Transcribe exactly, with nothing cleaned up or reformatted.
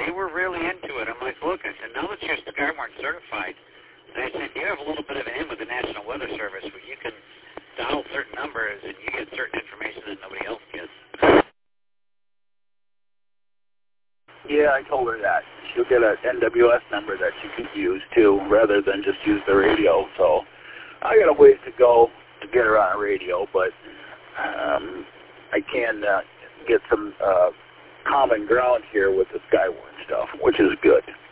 they were really into it. I'm like, look, I said, now that you're Skywarn certified, and I said, you have a little bit of an in with the National Weather Service where you can dial certain numbers and you get certain information that nobody else gets. Yeah, I told her that. She'll get an N W S number that she can use, too, rather than just use the radio. So I got a ways to go to get her on a radio, but um, I can uh, get some uh, common ground here with the Skywarn stuff, which is good.